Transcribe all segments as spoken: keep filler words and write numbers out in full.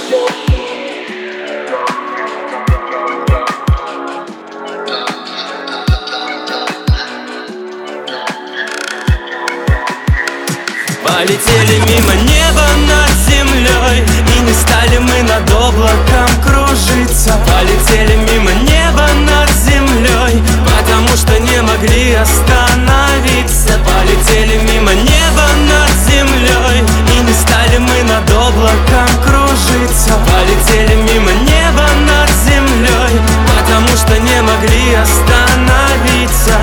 Полетели мимо неба над землей, и не стали мы над облаком кружиться. Полетели мимо неба над землей, потому что не могли остановиться. Полетели мимо неба над землей, и не стали мы над облаком кружиться. Полетели мимо неба над землей, потому что не могли остановиться.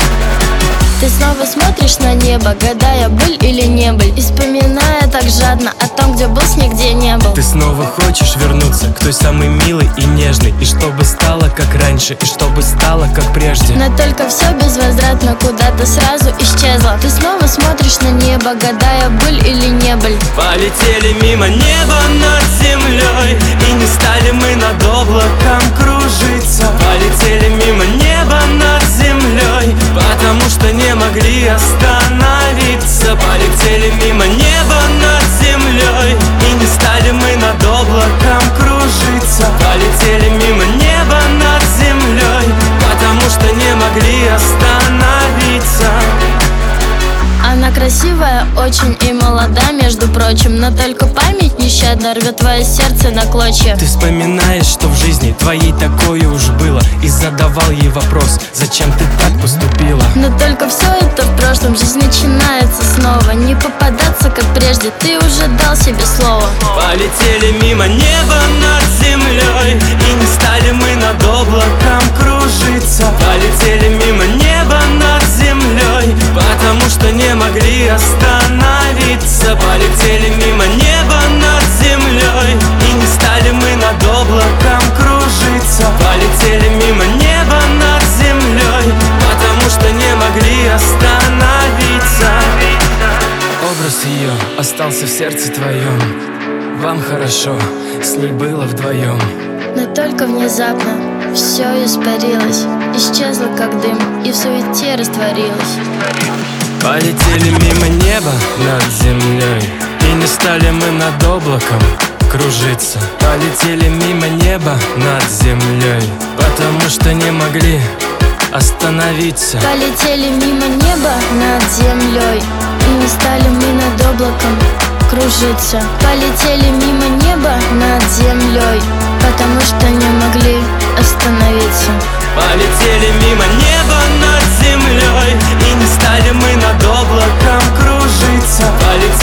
Ты снова смотришь на небо, гадая, был или не был, и вспоминая так жадно о том, где был, нигде не был. Ты снова хочешь вернуться к той самой милой и нежной, и чтобы стало как раньше, и чтобы стало как прежде. Но только все безвозвратно куда-то сразу исчезло. Ты снова смотришь на небо, гадая, был или не был. Полетели мимо неба над землей, и не стали мы над облаком кружиться. Полетели мимо неба над землей, потому что не могли остановиться. Полетели мимо неба над землей, и не стали мы над облаком кружиться. Полетели мимо неба над землей, потому что не могли остановиться. Она красивая очень и молода, между прочим, но только память нещадно рвет твое сердце на клочья. Ты вспоминаешь, что в жизни твоей такое уж было, и задавал ей вопрос, зачем ты так поступила. Но только все это в прошлом, жизнь начинается снова. Не попадаться как прежде, ты уже дал себе слово. Полетели мимо неба над землей, и не стали мы над облаком кружиться. Полетели мимо неба над землей, потому что не могли остановиться. Полетели мимо неба над землей, и не стали мы над облаком кружиться. Полетели мимо неба над землей, потому что не могли остановиться. Образ ее остался в сердце твоем. Вам хорошо, с ней было вдвоем. Но только внезапно все испарилось, исчезло как дым и в суете растворилось. Полетели мимо неба над землей, и не стали мы над облаком кружиться. Полетели мимо неба над землей, потому что не могли остановиться. Полетели мимо неба над землей, и не стали мы над облаком кружиться. Полетели мимо неба над землей, потому что не могли остановиться. Полетели мимо неба над землей, и не стали мы над облаком кружиться. Полетели